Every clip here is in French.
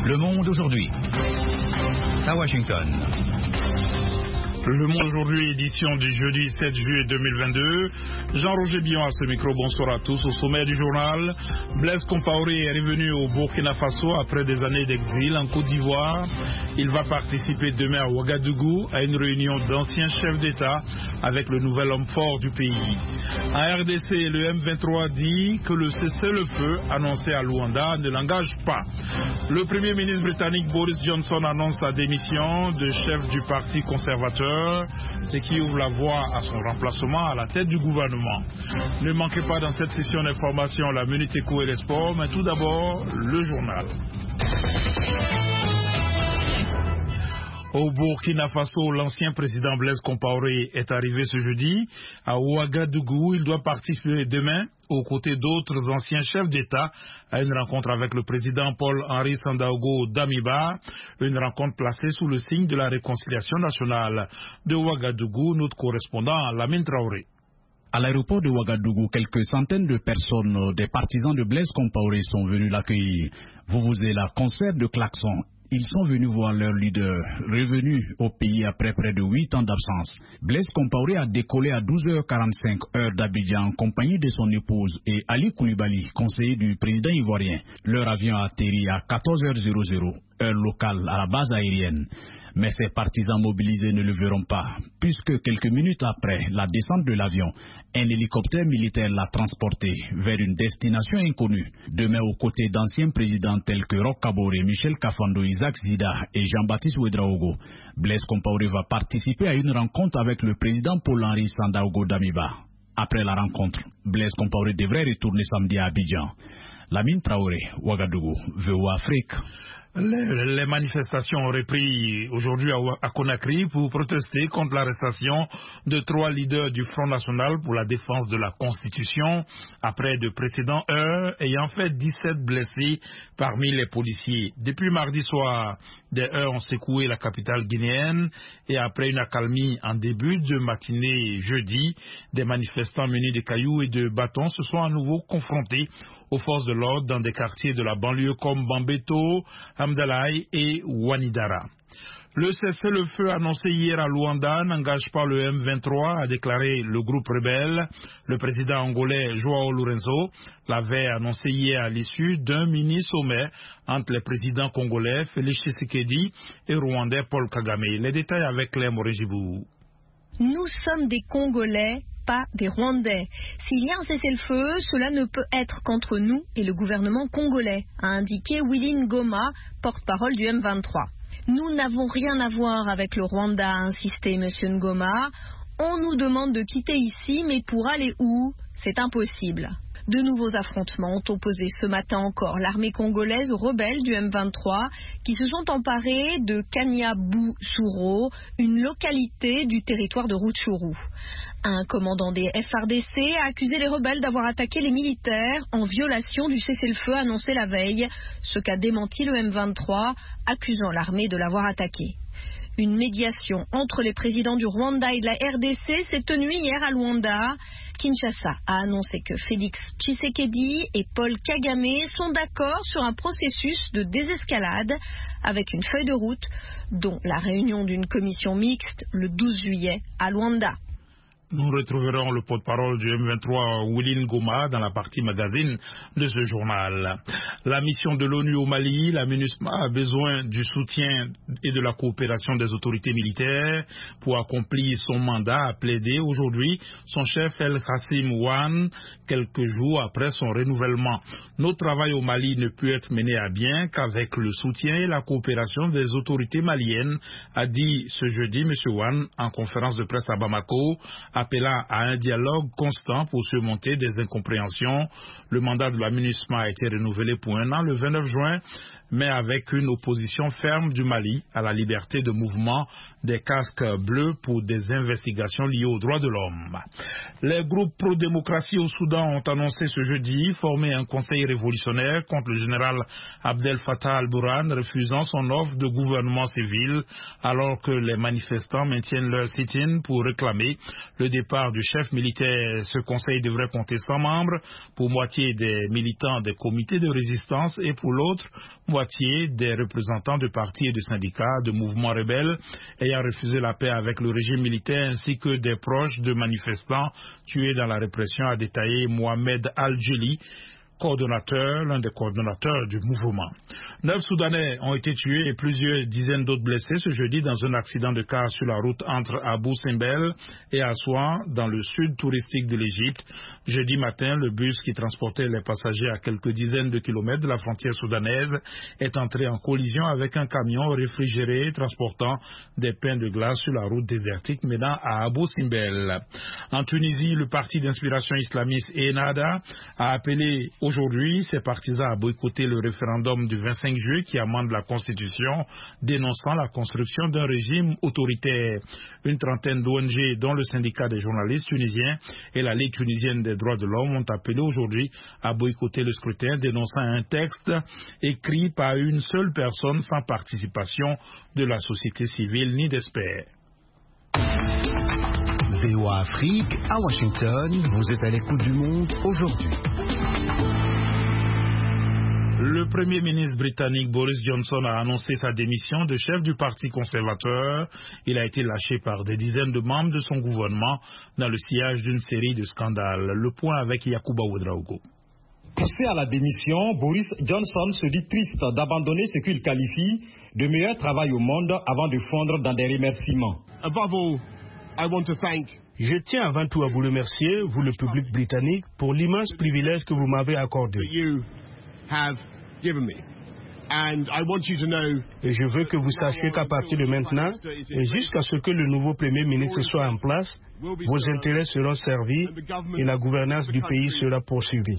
Le Monde aujourd'hui. À Washington. Le Monde aujourd'hui, édition du jeudi 7 juillet 2022. Jean-Roger Bion à ce micro, bonsoir à tous. Au sommet du journal, Blaise Compaoré est revenu au Burkina Faso après des années d'exil en Côte d'Ivoire. Il va participer demain à Ouagadougou à une réunion d'anciens chefs d'État avec le nouvel homme fort du pays. En RDC, le M23 dit que le cessez-le-feu annoncé à Luanda ne l'engage pas. Le Premier ministre britannique Boris Johnson annonce sa démission de chef du Parti conservateur, ce qui ouvre la voie à son remplacement à la tête du gouvernement. Ne manquez pas dans cette session d'information la Minute Éco et les sports, mais tout d'abord le journal. Au Burkina Faso, l'ancien président Blaise Compaoré est arrivé ce jeudi. À Ouagadougou, il doit participer demain, aux côtés d'autres anciens chefs d'État, à une rencontre avec le président Paul-Henri Sandaogo Damiba, une rencontre placée sous le signe de la réconciliation nationale. De Ouagadougou, notre correspondant Lamine Traoré. À l'aéroport de Ouagadougou, quelques centaines de personnes, des partisans de Blaise Compaoré, sont venus l'accueillir. Vuvuzela, concert de klaxons. Ils sont venus voir leur leader, revenu au pays après près de 8 ans d'absence. Blaise Compaoré a décollé à 12h45 heure d'Abidjan en compagnie de son épouse et Ali Koulibaly, conseiller du président ivoirien. Leur avion a atterri à 14h00 heure locale à la base aérienne. Mais ces partisans mobilisés ne le verront pas, puisque quelques minutes après la descente de l'avion, un hélicoptère militaire l'a transporté vers une destination inconnue. Demain, aux côtés d'anciens présidents tels que Roch Kaboré, Michel Kafando, Isaac Zida et Jean-Baptiste Ouedraogo, Blaise Compaoré va participer à une rencontre avec le président Paul-Henri Sandaogo Damiba. Après la rencontre, Blaise Compaoré devrait retourner samedi à Abidjan. Lamine Traoré, Ouagadougou, VOA Afrique. Les manifestations ont repris aujourd'hui à Conakry pour protester contre l'arrestation de 3 leaders du Front National pour la défense de la Constitution après de précédents heurts ayant fait 17 blessés parmi les policiers. Depuis mardi soir, des heurts ont secoué la capitale guinéenne et après une accalmie en début de matinée jeudi, des manifestants munis de cailloux et de bâtons se sont à nouveau confrontés aux forces de l'ordre dans des quartiers de la banlieue comme Bambeto, Hamdalaï et Ouanidara. Le cessez-le-feu annoncé hier à Luanda n'engage pas le M23, a déclaré le groupe rebelle. Le président angolais João Lourenço l'avait annoncé hier à l'issue d'un mini-sommet entre les présidents congolais Félix Tshisekedi et rwandais Paul Kagame. Les détails avec Claire Morejibou. Nous sommes des Congolais, pas des Rwandais. S'il y a un cessez-le-feu, cela ne peut être qu'entre nous et le gouvernement congolais, a indiqué Willy Ngoma, porte-parole du M23. Nous n'avons rien à voir avec le Rwanda, a insisté M. Ngoma. On nous demande de quitter ici, mais pour aller où? C'est impossible. De nouveaux affrontements ont opposé ce matin encore l'armée congolaise aux rebelles du M23 qui se sont emparés de Kanyabusuro, une localité du territoire de Rutshuru. Un commandant des FARDC a accusé les rebelles d'avoir attaqué les militaires en violation du cessez-le-feu annoncé la veille, ce qu'a démenti le M23, accusant l'armée de l'avoir attaqué. Une médiation entre les présidents du Rwanda et de la RDC s'est tenue hier à Luanda. Kinshasa a annoncé que Félix Tshisekedi et Paul Kagame sont d'accord sur un processus de désescalade avec une feuille de route, dont la réunion d'une commission mixte le 12 juillet à Luanda. Nous retrouverons le porte-parole du M23, Willy Ngoma, dans la partie magazine de ce journal. La mission de l'ONU au Mali, la MINUSMA, a besoin du soutien et de la coopération des autorités militaires pour accomplir son mandat, a plaidé aujourd'hui son chef El Kassim Ouane, quelques jours après son renouvellement. Notre travail au Mali ne peut être mené à bien qu'avec le soutien et la coopération des autorités maliennes, a dit ce jeudi M. Ouane en conférence de presse à Bamako, appelant à un dialogue constant pour surmonter des incompréhensions. Le mandat de la MINUSMA a été renouvelé pour 1 an le 29 juin, mais avec une opposition ferme du Mali à la liberté de mouvement des casques bleus pour des investigations liées aux droits de l'homme. Les groupes pro-démocratie au Soudan ont annoncé ce jeudi former un conseil révolutionnaire contre le général Abdel Fattah al-Burhan, refusant son offre de gouvernement civil, alors que les manifestants maintiennent leur sit-in pour réclamer le départ du chef militaire. Ce conseil devrait compter 100 membres, pour moitié des militants des comités de résistance et pour l'autre moitié moitié des représentants de partis et de syndicats, de mouvements rebelles ayant refusé la paix avec le régime militaire ainsi que des proches de manifestants tués dans la répression, a détaillé Mohamed Al-Jeli, l'un des coordonnateurs du mouvement. 9 Soudanais ont été tués et plusieurs dizaines d'autres blessés ce jeudi dans un accident de car sur la route entre Abu Simbel et Aswan, dans le sud touristique de l'Égypte. Jeudi matin, le bus qui transportait les passagers à quelques dizaines de kilomètres de la frontière soudanaise est entré en collision avec un camion réfrigéré transportant des pains de glace sur la route désertique menant à Abu Simbel. En Tunisie, le parti d'inspiration islamiste Ennahda a appelé aujourd'hui ses partisans à boycotter le référendum du 25 juillet qui amende la Constitution, dénonçant la construction d'un régime autoritaire. Une trentaine d'ONG, dont le syndicat des journalistes tunisiens et la Ligue tunisienne des droits de l'homme, ont appelé aujourd'hui à boycotter le scrutin, dénonçant un texte écrit par une seule personne sans participation de la société civile ni d'experts. VOA Afrique, à Washington, vous êtes à l'écoute du monde aujourd'hui. Le Premier ministre britannique Boris Johnson a annoncé sa démission de chef du Parti conservateur. Il a été lâché par des dizaines de membres de son gouvernement dans le sillage d'une série de scandales. Le point avec Yacouba Ouedraogo. Poussé à la démission, Boris Johnson se dit triste d'abandonner ce qu'il qualifie de meilleur travail au monde avant de fondre dans des remerciements. Je tiens avant tout à vous remercier, vous le public britannique, pour l'immense privilège que vous m'avez accordé. Et je veux que vous sachiez qu'à partir de maintenant, et jusqu'à ce que le nouveau Premier ministre soit en place, vos intérêts seront servis et la gouvernance du pays sera poursuivie.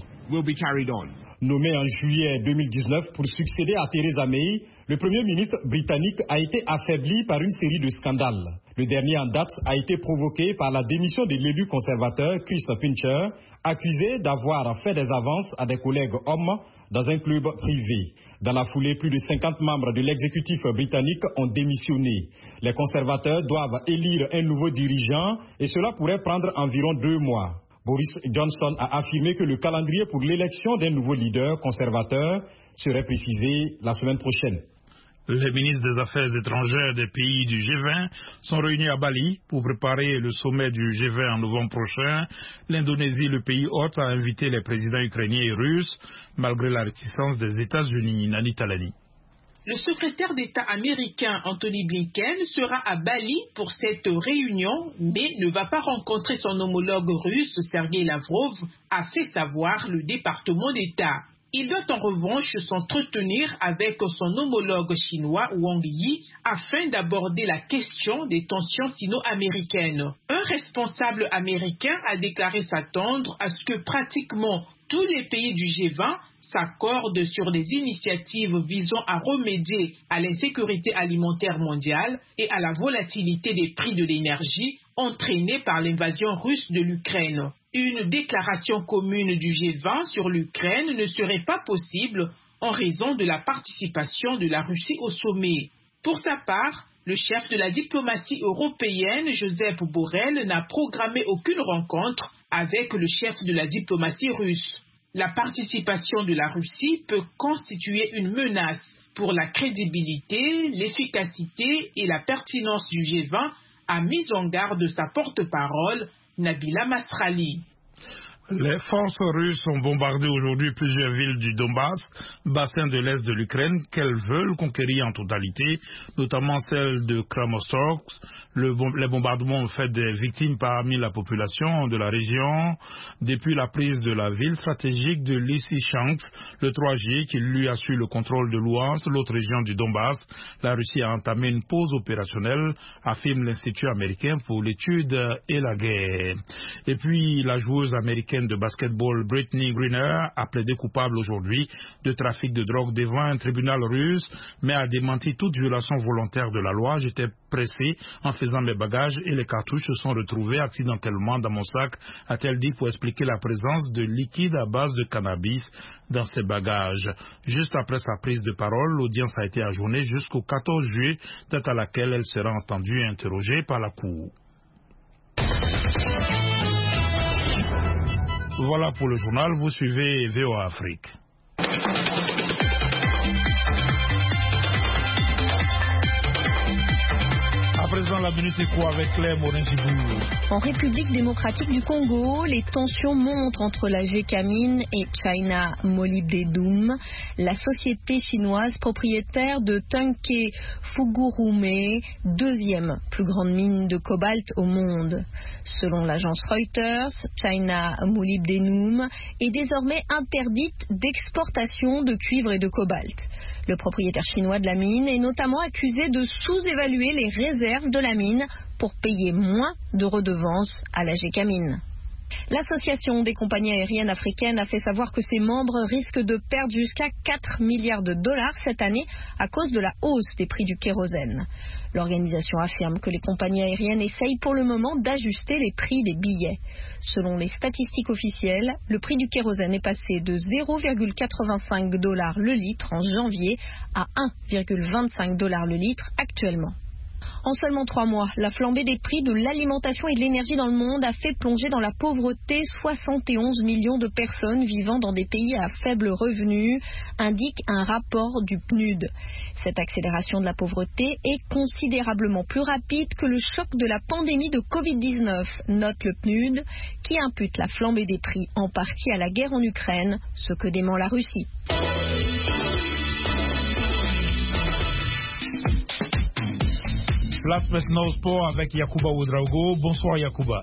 Nommé en juillet 2019 pour succéder à Theresa May, le Premier ministre britannique a été affaibli par une série de scandales. Le dernier en date a été provoqué par la démission de l'élu conservateur Chris Pincher, accusé d'avoir fait des avances à des collègues hommes dans un club privé. Dans la foulée, plus de 50 membres de l'exécutif britannique ont démissionné. Les conservateurs doivent élire un nouveau dirigeant et cela pourrait prendre environ 2 mois. Boris Johnson a affirmé que le calendrier pour l'élection d'un nouveau leader conservateur serait précisé la semaine prochaine. Les ministres des Affaires étrangères des pays du G20 sont réunis à Bali pour préparer le sommet du G20 en novembre prochain. L'Indonésie, le pays hôte, a invité les présidents ukrainiens et russes, malgré la réticence des États-Unis. Nani Talani. Le secrétaire d'État américain Anthony Blinken sera à Bali pour cette réunion, mais ne va pas rencontrer son homologue russe Sergei Lavrov, a fait savoir le département d'État. Il doit en revanche s'entretenir avec son homologue chinois Wang Yi afin d'aborder la question des tensions sino-américaines. Un responsable américain a déclaré s'attendre à ce que pratiquement tous les pays du G20 s'accordent sur des initiatives visant à remédier à l'insécurité alimentaire mondiale et à la volatilité des prix de l'énergie entraînée par l'invasion russe de l'Ukraine. Une déclaration commune du G20 sur l'Ukraine ne serait pas possible en raison de la participation de la Russie au sommet. Pour sa part, le chef de la diplomatie européenne, Josep Borrell, n'a programmé aucune rencontre avec le chef de la diplomatie russe. La participation de la Russie peut constituer une menace pour la crédibilité, l'efficacité et la pertinence du G20, a mis en garde sa porte-parole, Nabila Mastrali. Les forces russes ont bombardé aujourd'hui plusieurs villes du Donbass, bassin de l'est de l'Ukraine, qu'elles veulent conquérir en totalité, notamment celle de Kramatorsk. Les bombardements ont fait des victimes parmi la population de la région depuis la prise de la ville stratégique de Lysychansk le 3 juillet, qui lui assure le contrôle de Louhansk, l'autre région du Donbass. La Russie a entamé une pause opérationnelle, affirme l'Institut américain pour l'étude et la guerre. Et puis la joueuse américaine de basketball Brittney Griner a plaidé coupable aujourd'hui de trafic de drogue devant un tribunal russe, mais a démenti toute violation volontaire de la loi. J'étais pressé en faisant mes bagages et les cartouches se sont retrouvées accidentellement dans mon sac, a-t-elle dit, pour expliquer la présence de liquide à base de cannabis dans ses bagages. Juste après sa prise de parole, l'audience a été ajournée jusqu'au 14 juillet, date à laquelle elle sera entendue et interrogée par la Cour. Voilà pour le journal, vous suivez VOA Afrique. la Minute Éco avec Claire Morin-Gibou. En République démocratique du Congo, les tensions montent entre la Gécamine et China Molybdenum, la société chinoise propriétaire de Tenke Fungurume, deuxième plus grande mine de cobalt au monde. Selon l'agence Reuters, China Molybdenum est désormais interdite d'exportation de cuivre et de cobalt. Le propriétaire chinois de la mine est notamment accusé de sous-évaluer les réserves de la mine pour payer moins de redevances à la Gécamine. L'Association des compagnies aériennes africaines a fait savoir que ses membres risquent de perdre jusqu'à 4 milliards de dollars cette année à cause de la hausse des prix du kérosène. L'organisation affirme que les compagnies aériennes essayent pour le moment d'ajuster les prix des billets. Selon les statistiques officielles, le prix du kérosène est passé de 0,85 dollars le litre en janvier à 1,25 dollars le litre actuellement. En seulement 3 mois, la flambée des prix de l'alimentation et de l'énergie dans le monde a fait plonger dans la pauvreté 71 millions de personnes vivant dans des pays à faible revenu, indique un rapport du PNUD. Cette accélération de la pauvreté est considérablement plus rapide que le choc de la pandémie de Covid-19, note le PNUD, qui impute la flambée des prix en partie à la guerre en Ukraine, ce que dément la Russie. Place maintenant au sport avec Yacouba Ouedraogo. Bonsoir Yacouba.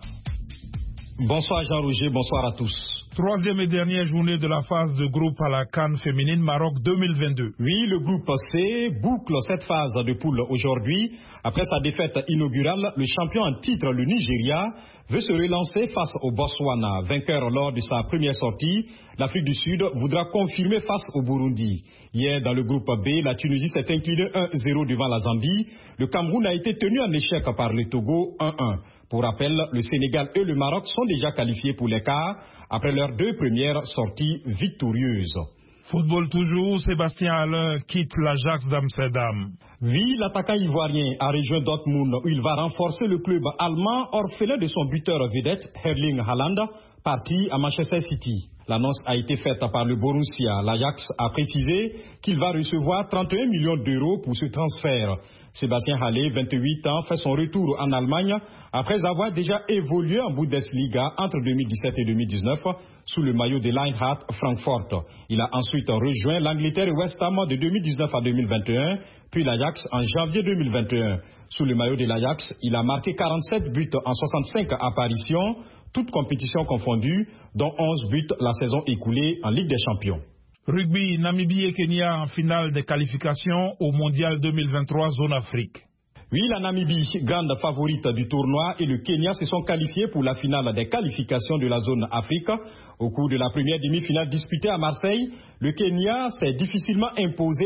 Bonsoir Jean-Roger, bonsoir à tous. Troisième et dernière journée de la phase de groupe à la CAN féminine Maroc 2022. Oui, le groupe C boucle cette phase de poule aujourd'hui. Après sa défaite inaugurale, le champion en titre, le Nigeria, veut se relancer face au Botswana. Vainqueur lors de sa première sortie, l'Afrique du Sud voudra confirmer face au Burundi. Hier, dans le groupe B, la Tunisie s'est inclinée 1-0 devant la Zambie. Le Cameroun a été tenu en échec par le Togo 1-1. Pour rappel, le Sénégal et le Maroc sont déjà qualifiés pour les quarts après leurs 2 premières sorties victorieuses. Football toujours, Sébastien Haller quitte l'Ajax d'Amsterdam. Oui, l'attaquant ivoirien a rejoint Dortmund où il va renforcer le club allemand orphelin de son buteur vedette Erling Haaland, parti à Manchester City. L'annonce a été faite par le Borussia. L'Ajax a précisé qu'il va recevoir 31 millions d'euros pour ce transfert. Sébastien Haller, 28 ans, fait son retour en Allemagne après avoir déjà évolué en Bundesliga entre 2017 et 2019 sous le maillot de l'Eintracht Francfort. Il a ensuite rejoint l'Angleterre et West Ham de 2019 à 2021, puis l'Ajax en janvier 2021. Sous le maillot de l'Ajax, il a marqué 47 buts en 65 apparitions, toutes compétitions confondues, dont 11 buts la saison écoulée en Ligue des Champions. Rugby, Namibie et Kenya en finale des qualifications au Mondial 2023 Zone Afrique. Oui, la Namibie, grande favorite du tournoi, et le Kenya se sont qualifiés pour la finale des qualifications de la zone Afrique. Au cours de la première demi-finale disputée à Marseille, le Kenya s'est difficilement imposé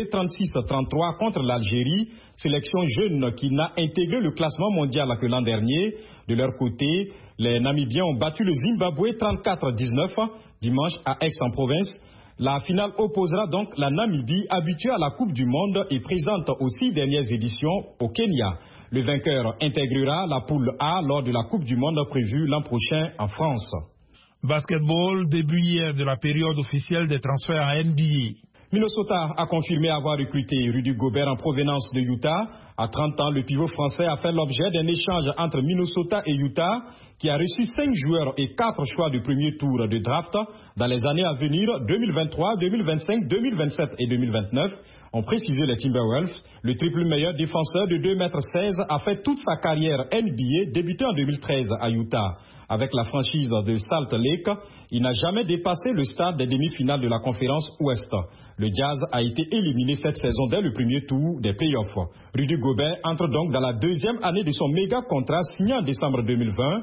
36-33 contre l'Algérie, sélection jeune qui n'a intégré le classement mondial que l'an dernier. De leur côté, les Namibiens ont battu le Zimbabwe 34-19 dimanche à Aix-en-Provence. La finale opposera donc la Namibie, habituée à la Coupe du Monde et présente aux 6 dernières éditions au Kenya. Le vainqueur intégrera la poule A lors de la Coupe du Monde prévue l'an prochain en France. Basketball, début hier de la période officielle des transferts à NBA. Minnesota a confirmé avoir recruté Rudy Gobert en provenance de Utah. À 30 ans, le pivot français a fait l'objet d'un échange entre Minnesota et Utah qui a reçu 5 joueurs et 4 choix du premier tour de draft dans les années à venir 2023, 2025, 2027 et 2029. Ont précisé les Timberwolves. Le triple meilleur défenseur de 2,16 m a fait toute sa carrière NBA, débuté en 2013 à Utah. Avec la franchise de Salt Lake, il n'a jamais dépassé le stade des demi-finales de la conférence Ouest. Le Jazz a été éliminé cette saison dès le premier tour des playoffs. Rudy Gobert entre donc dans la 2e année de son méga contrat signé en décembre 2020.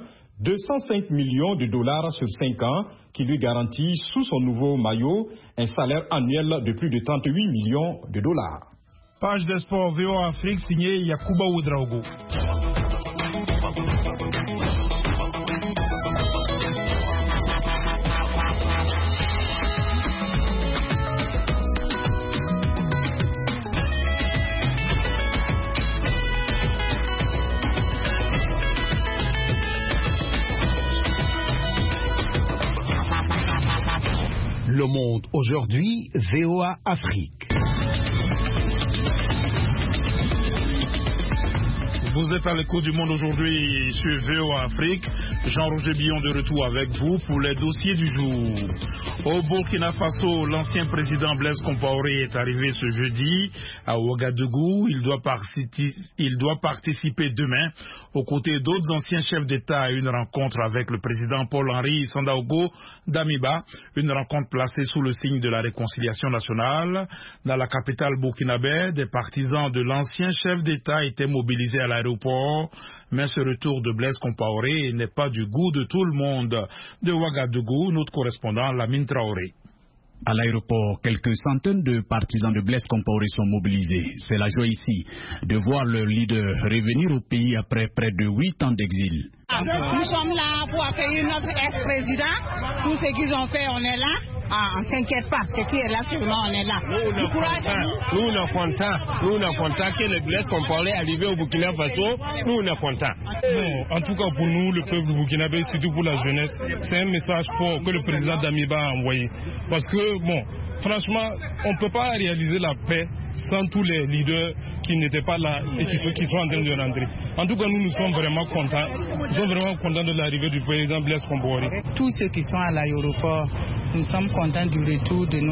205 millions de dollars sur 5 ans qui lui garantit sous son nouveau maillot un salaire annuel de plus de 38 millions de dollars. Page des sports VOA Afrique signée Yacouba Ouedraogo. Le Monde aujourd'hui, VOA Afrique. Vous êtes à l'écoute du monde aujourd'hui sur VOA Afrique. Jean-Roger Billon de retour avec vous pour les dossiers du jour. Au Burkina Faso, l'ancien président Blaise Compaoré est arrivé ce jeudi à Ouagadougou. Il doit participer demain aux côtés d'autres anciens chefs d'État à une rencontre avec le président Paul-Henri Sandaogo Damiba, une rencontre placée sous le signe de la réconciliation nationale. Dans la capitale burkinabé, des partisans de l'ancien chef d'État étaient mobilisés à l'aéroport, mais ce retour de Blaise Compaoré n'est pas du goût de tout le monde. De Ouagadougou, notre correspondant Lamine Traoré. À l'aéroport, quelques centaines de partisans de Blaise Compaoré sont mobilisés. C'est la joie ici de voir leur leader revenir au pays après près de 8 ans d'exil. Nous sommes là pour accueillir notre ex-président. Tout ce qu'ils ont fait, on est là. On ne s'inquiète pas. Ce qui est là, seulement on est là. Nous, on est contents. Nous, on est contents que le Blaise Compaoré est arrivé au Burkina Faso. Nous, on est contents. En tout cas, pour nous, le peuple burkinabé, surtout pour la jeunesse, c'est un message fort que le président Damiba a envoyé. Parce que, franchement, on ne peut pas réaliser la paix sans tous les leaders qui n'étaient pas là et qui sont en train de rentrer. En tout cas, nous sommes vraiment contents. Nous sommes vraiment contents de l'arrivée du président Blaise Compaoré. Tous ceux qui sont à l'aéroport, nous sommes contents du retour de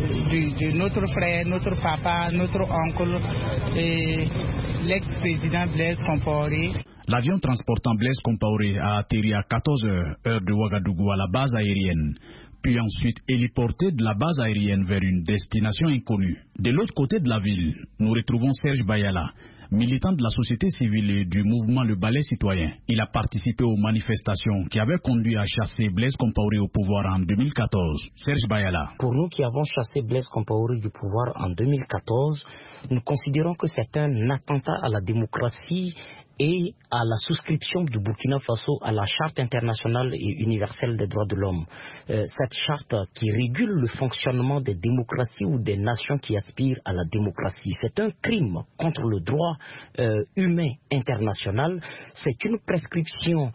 notre frère, notre papa, notre oncle et l'ex-président Blaise Compaoré. L'avion transportant Blaise Compaoré a atterri à 14h, heure de Ouagadougou, à la base aérienne, puis ensuite héliporté de la base aérienne vers une destination inconnue. De l'autre côté de la ville, nous retrouvons Serge Bayala, militant de la société civile et du mouvement Le Balai Citoyen. Il a participé aux manifestations qui avaient conduit à chasser Blaise Compaoré au pouvoir en 2014. Serge Bayala. Pour nous qui avons chassé Blaise Compaoré du pouvoir en 2014, nous considérons que c'est un attentat à la démocratie et à la souscription du Burkina Faso à la Charte internationale et universelle des droits de l'homme. Cette charte qui régule le fonctionnement des démocraties ou des nations qui aspirent à la démocratie. C'est un crime contre le droit humain international. C'est une prescription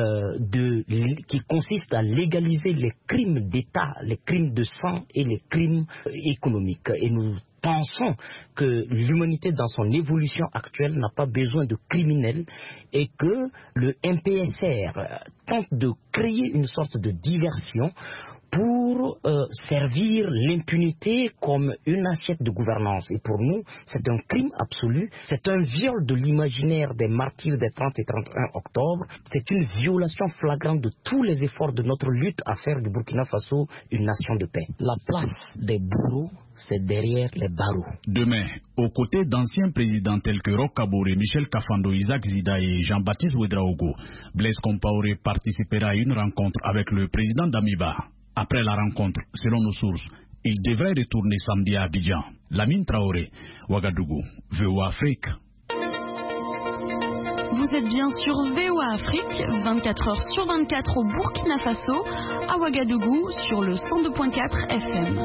qui consiste à légaliser les crimes d'État, les crimes de sang et les crimes économiques. Et nous pensons que l'humanité dans son évolution actuelle n'a pas besoin de criminels et que le MPSR tente de créer une sorte de diversion pour servir l'impunité comme une assiette de gouvernance. Et pour nous, c'est un crime absolu, c'est un viol de l'imaginaire des martyrs des 30 et 31 octobre, c'est une violation flagrante de tous les efforts de notre lutte à faire du Burkina Faso une nation de paix. La place des bourreaux, c'est derrière les barreaux. Demain, aux côtés d'anciens présidents tels que Roch Kaboré, Michel Kafando, Isaac Zida et Jean-Baptiste Ouedraogo, Blaise Compaoré participera à une rencontre avec le président Damiba. Après la rencontre, selon nos sources, il devrait retourner samedi à Abidjan. Lamine Traoré, Ouagadougou, VOA Afrique. Vous êtes bien sur VOA Afrique, 24h sur 24 au Burkina Faso, à Ouagadougou, sur le 102.4 FM.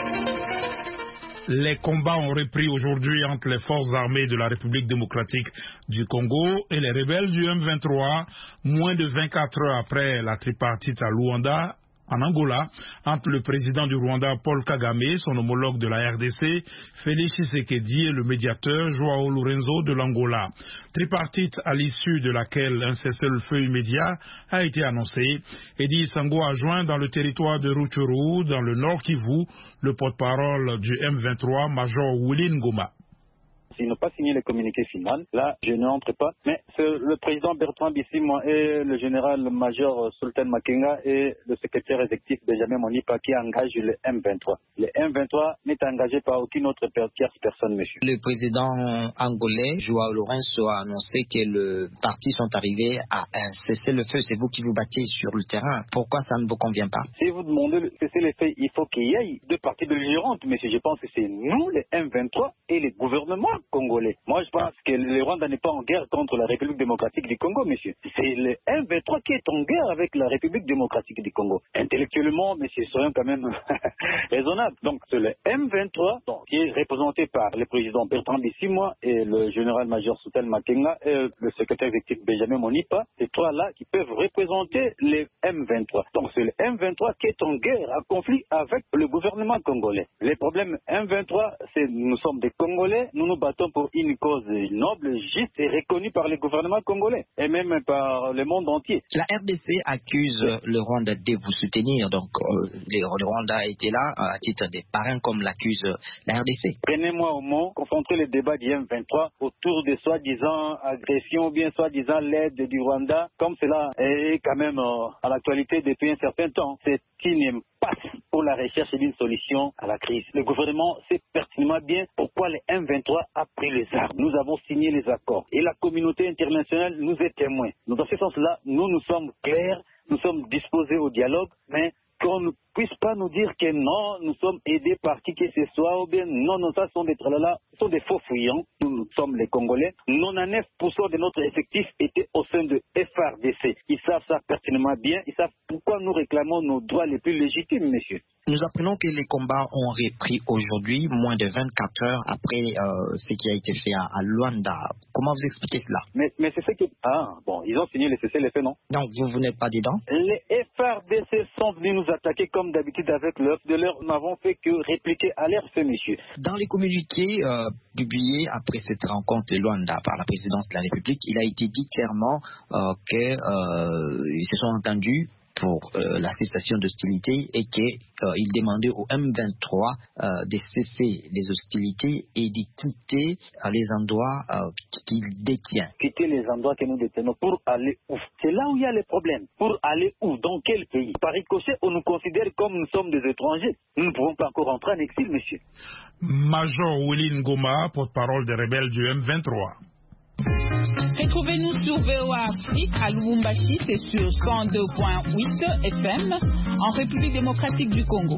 Les combats ont repris aujourd'hui entre les forces armées de la République démocratique du Congo et les rebelles du M23, moins de 24 heures après la tripartite à Luanda, en Angola, entre le président du Rwanda Paul Kagame, son homologue de la RDC, Félix Tshisekedi et le médiateur Joao Lourenço de l'Angola. Tripartite à l'issue de laquelle un cessez-le-feu immédiat a été annoncé. Edi Sango a joint dans le territoire de Rutshuru, dans le Nord Kivu, le porte-parole du M23, Major Willy Ngoma. S'ils n'ont pas signé le communiqué final, là, je n'entre pas. Mais c'est le président Bertrand Bisimwa et le général-major Sultan Makenga et le secrétaire exécutif Benjamin Monipa qui engagent le M23. Le M23 n'est engagé par aucune autre tierce personne, monsieur. Le président angolais, Joao Lourenço, a annoncé que les partis sont arrivés à un cessez-le-feu. C'est vous qui vous battez sur le terrain. Pourquoi ça ne vous convient pas? Si vous demandez le cessez-le-feu, il faut qu'il y ait deux parties belligérantes, monsieur. Je pense que c'est nous, les M23, et les gouvernements congolais. Moi, je pense que le Rwanda n'est pas en guerre contre la République démocratique du Congo, monsieur. C'est le M23 qui est en guerre avec la République démocratique du Congo. Intellectuellement, monsieur, soyons quand même raisonnables. Donc, c'est le M23 qui est représenté par le président Bertrand Bisimwa et le général-major Sultan Makenga et le secrétaire exécutif Benjamin Monipa. Ces trois-là qui peuvent représenter les M23. Donc, c'est le M23 qui est en guerre, en conflit avec le gouvernement congolais. Les problèmes M23, c'est nous sommes des Congolais, nous nous battons battons pour une cause noble, juste et reconnue par le gouvernement congolais et même par le monde entier. La RDC accuse le Rwanda de vous soutenir, donc le Rwanda a été là à titre des parrains comme l'accuse la RDC. Prenez-moi au mot, confronter le débat du M23 autour de soi-disant agression ou bien soi-disant l'aide du Rwanda, comme cela est quand même à l'actualité depuis un certain temps. C'est une passe pour la recherche d'une solution à la crise. Le gouvernement sait pertinemment bien pourquoi le M23 a pris les armes. Nous avons signé les accords et la communauté internationale nous est témoin. Donc, dans ce sens-là, nous sommes clairs, nous sommes disposés au dialogue, mais qu'on ne puisse pas nous dire que non, nous sommes aidés par qui que ce soit, ou bien non, ça sont des tralala, ce sont des faux fuyants. Nous sommes les Congolais. 99% de notre effectif était au sein de FRDC. Ils savent ça pertinemment bien. Ils savent pourquoi nous réclamons nos droits les plus légitimes, monsieur. Nous apprenons que les combats ont repris aujourd'hui, moins de 24 heures après ce qui a été fait à Luanda. Comment vous expliquez cela? Mais c'est ce que... Ah, bon, ils ont signé le cessez-le-feu, non? Donc, vous n'êtes pas dedans? Les FRDC sont venus nous attaquer comme d'habitude avec l'œuf de l'heure. Nous n'avons fait que répliquer à l'air ce monsieur. Dans les communiqués publiés après cette rencontre de Luanda par la présidence de la République, il a été dit clairement qu'ils se sont entendus pour la cessation d'hostilités et qu'il demandait au M23 de cesser les hostilités et de quitter les endroits qu'il détient. Quitter les endroits que nous détenons pour aller où? C'est là où il y a les problèmes. Pour aller où? Dans quel pays? Par ricochet, on nous considère comme nous sommes des étrangers. Nous ne pouvons pas encore rentrer en exil, monsieur. Major Willy Ngoma, porte-parole des rebelles du M23. Retrouvez-nous sur VOA Afrique à Lubumbashi, c'est sur 102.8 FM en République démocratique du Congo.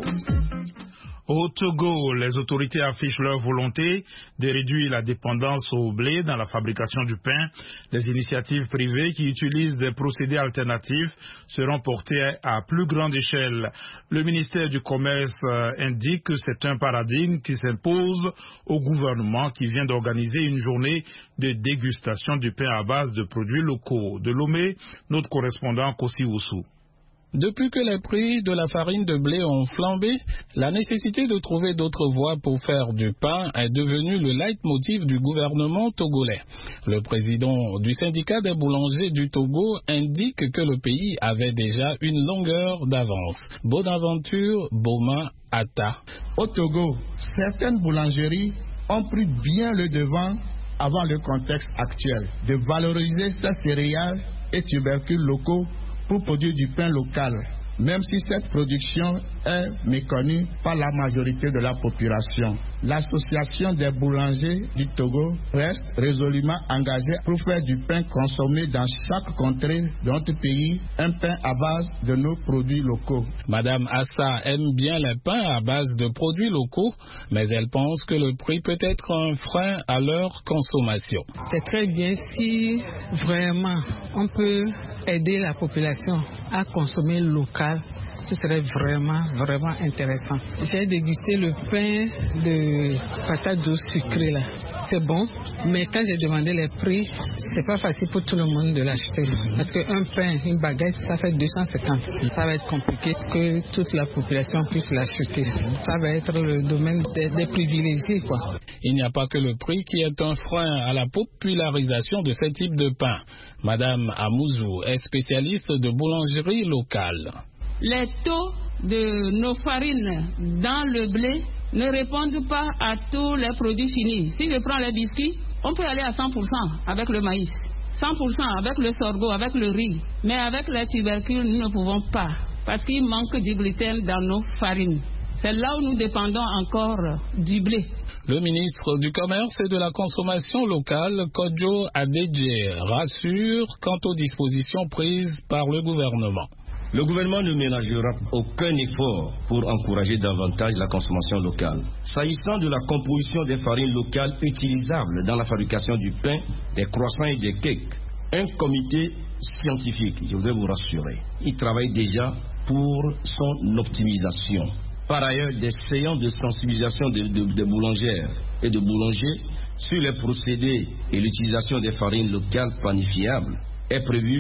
Au Togo, les autorités affichent leur volonté de réduire la dépendance au blé dans la fabrication du pain. Les initiatives privées qui utilisent des procédés alternatifs seront portées à plus grande échelle. Le ministère du Commerce indique que c'est un paradigme qui s'impose au gouvernement qui vient d'organiser une journée de dégustation du pain à base de produits locaux. De Lomé, notre correspondant Kossi Oussou. Depuis que les prix de la farine de blé ont flambé, la nécessité de trouver d'autres voies pour faire du pain est devenue le leitmotiv du gouvernement togolais. Le président du syndicat des boulangers du Togo indique que le pays avait déjà une longueur d'avance. Bonaventure Boma Atta. Au Togo, certaines boulangeries ont pris bien le devant avant le contexte actuel de valoriser ces céréales et tubercules locaux pour produire du pain local, même si cette production est méconnue par la majorité de la population. L'association des boulangers du Togo reste résolument engagée pour faire du pain consommé dans chaque contrée de notre pays, un pain à base de nos produits locaux. Madame Assa aime bien les pains à base de produits locaux, mais elle pense que le prix peut être un frein à leur consommation. C'est très bien si vraiment on peut aider la population à consommer local. Ce serait vraiment intéressant. J'ai dégusté le pain de patates douces sucrées là. C'est bon, mais quand j'ai demandé les prix, c'est pas facile pour tout le monde de l'acheter. Parce qu'un pain, une baguette, ça fait 250. Ça va être compliqué que toute la population puisse l'acheter. Ça va être le domaine des privilégiés, quoi. Il n'y a pas que le prix qui est un frein à la popularisation de ce type de pain. Madame Amouzou est spécialiste de boulangerie locale. Les taux de nos farines dans le blé ne répondent pas à tous les produits finis. Si je prends les biscuits, on peut aller à 100% avec le maïs, 100% avec le sorgho, avec le riz. Mais avec les tubercules, nous ne pouvons pas, parce qu'il manque du gluten dans nos farines. C'est là où nous dépendons encore du blé. Le ministre du Commerce et de la Consommation locale, Kodjo Adedje, rassure quant aux dispositions prises par le gouvernement. Le gouvernement ne ménagera aucun effort pour encourager davantage la consommation locale. S'agissant de la composition des farines locales utilisables dans la fabrication du pain, des croissants et des cakes, un comité scientifique, je voudrais vous rassurer, il travaille déjà pour son optimisation. Par ailleurs, des séances de sensibilisation de boulangères et de boulangers sur les procédés et l'utilisation des farines locales planifiables est prévue.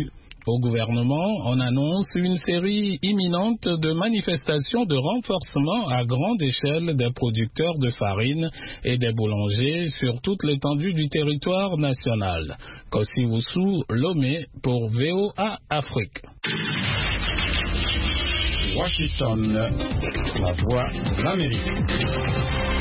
Au gouvernement, on annonce une série imminente de manifestations de renforcement à grande échelle des producteurs de farine et des boulangers sur toute l'étendue du territoire national. Kosiwusu Lomé pour VOA Afrique. Washington, la voix de l'Amérique.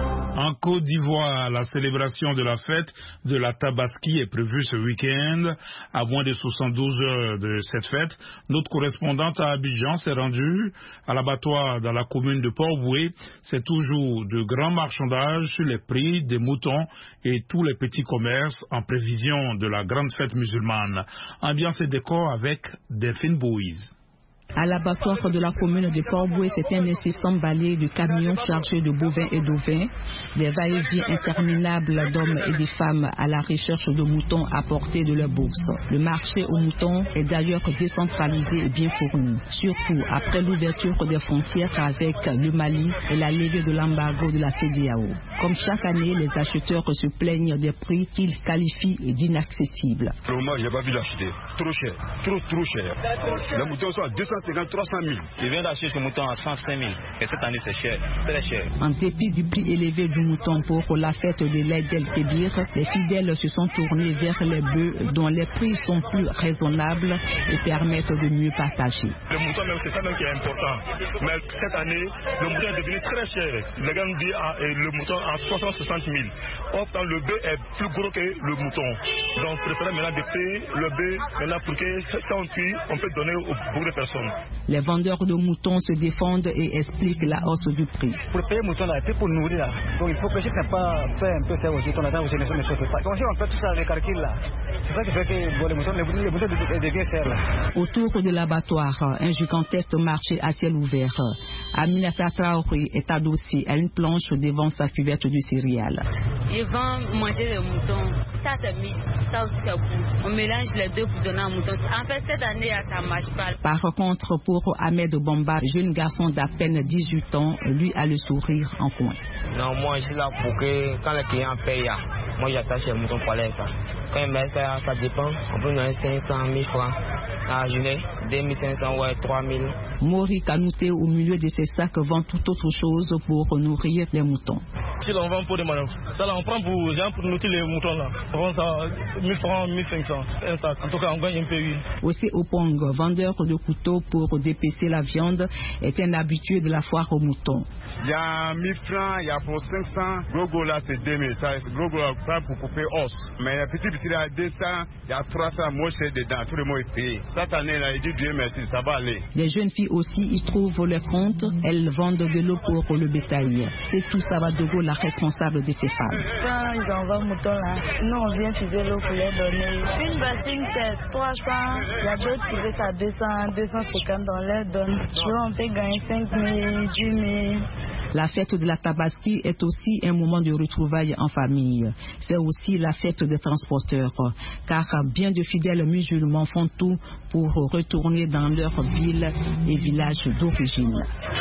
En Côte d'Ivoire, la célébration de la fête de la Tabaski est prévue ce week-end. À moins de 72 heures de cette fête, notre correspondante à Abidjan s'est rendue à l'abattoir dans la commune de Port-Boué. C'est toujours de grands marchandages sur les prix des moutons et tous les petits commerces en prévision de la grande fête musulmane. Ambiance et décor avec Delphine Boïse. À l'abattoir de la commune de Port-Boué, c'est un incessant balai de camions chargés de bovins et d'ovins, des va-et-vient interminables d'hommes et de femmes à la recherche de moutons à portée de leur bourse. Le marché aux moutons est d'ailleurs décentralisé et bien fourni, surtout après l'ouverture des frontières avec le Mali et la levée de l'embargo de la CEDEAO. Comme chaque année, les acheteurs se plaignent des prix qu'ils qualifient d'inaccessibles. Moi, je n'ai pas vu l'acheter. Trop cher, trop cher. Les moutons sont à 300 000. Je viens d'acheter ce mouton à 105 000 et cette année c'est cher, très cher. En dépit du prix élevé du mouton pour la fête de l'Aïd el-Kébir, les fidèles se sont tournés vers les bœufs dont les prix sont plus raisonnables et permettent de mieux partager. Le mouton même, c'est ça même qui est important. Mais cette année, le mouton est devenu très cher. Les gars nous disent le mouton à 360 000. Or, le bœuf est plus gros que le mouton. Donc, préférez maintenant de payer le bœuf maintenant pour que ça on tue, on peut donner beaucoup de personnes. Les vendeurs de moutons se défendent et expliquent la hausse du prix. Pour payer mouton là, c'est pour nourrir là. Donc il faut que je ne pas faire un peu ça aussi, ton argent, ne se fait pas. Comme si on fait tout ça avec calcul là. C'est ça qui fait que les moutons deviennent chers là. Autour de l'abattoir, un gigantesque marché à ciel ouvert. Aminata Traoré est adossée à une planche devant sa cuvette de céréales. Ils vont manger les moutons. Ça c'est mis, ça aussi c'est bon. On mélange les deux pour donner un mouton. En fait cette année ça ne marche pas. Par contre, pour Ahmed Bamba, jeune garçon d'à peine 18 ans, lui a le sourire en coin. Non, moi je suis là pour que quand les clients payent, moi j'attache les moutons pour aller ça. Quand ils mettent ça, ça dépend. On peut donner 500 000 francs à la journée, 2500 ou 3000. Mori Kanouté, au milieu de ses sacs, vend tout autre chose pour nourrir les moutons. Si l'on vend pour des manœuvres, ça là on prend pour nourrir les moutons là. On vend ça 1000 francs, 1500, un sac. En tout cas, on gagne un peu. Aussi Opong, vendeur de couteaux pour dépecer la viande, est un habitué de la foire aux moutons. Il y a 1000 francs, il y a pour 500. Gros là c'est 2000, ça c'est gros pas pour couper os. Mais petit il y a 200, il y a 300, moi c'est dedans, tout le monde est payé. Cette année là, il dit Dieu merci, ça va aller. Les jeunes filles aussi y trouvent leur compte, elles vendent de l'eau pour le bétail. C'est tout Sabadogo, la responsable de ces femmes. Quand ils envoient le mouton là, nous on vient filer l'eau pour les donner. Une bassine c'est 300, il y a d'autres qui veulent ça 200, 250 dans leur donne. On peut gagner 5 000, 10 000. La fête de la Tabaski est aussi un moment de retrouvailles en famille. C'est aussi la fête des transporteurs, car bien de fidèles musulmans font tout pour retourner dans leur ville et village d'origine.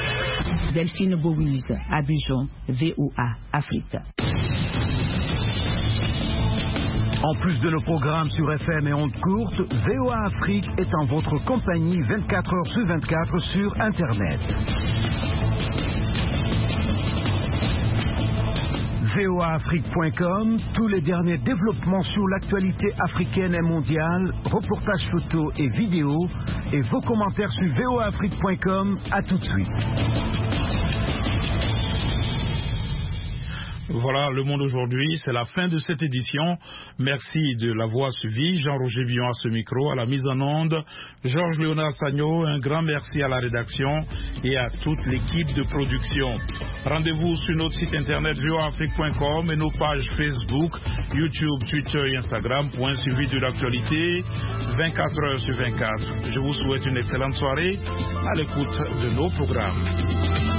Delphine Boïse, Abidjan, VOA Afrique. En plus de nos programmes sur FM et ondes courtes, VOA Afrique est en votre compagnie 24 heures sur 24 sur Internet. voaafrique.com, tous les derniers développements sur l'actualité africaine et mondiale, reportages photos et vidéos, et vos commentaires sur voaafrique.com. À tout de suite. Voilà, Le Monde aujourd'hui, c'est la fin de cette édition. Merci de l'avoir suivi. Jean-Roger Billon à ce micro, à la mise en onde. Georges Léonard Sagno, un grand merci à la rédaction et à toute l'équipe de production. Rendez-vous sur notre site internet voaafrique.com et nos pages Facebook, YouTube, Twitter et Instagram pour un suivi de l'actualité 24 heures sur 24. Je vous souhaite une excellente soirée à l'écoute de nos programmes.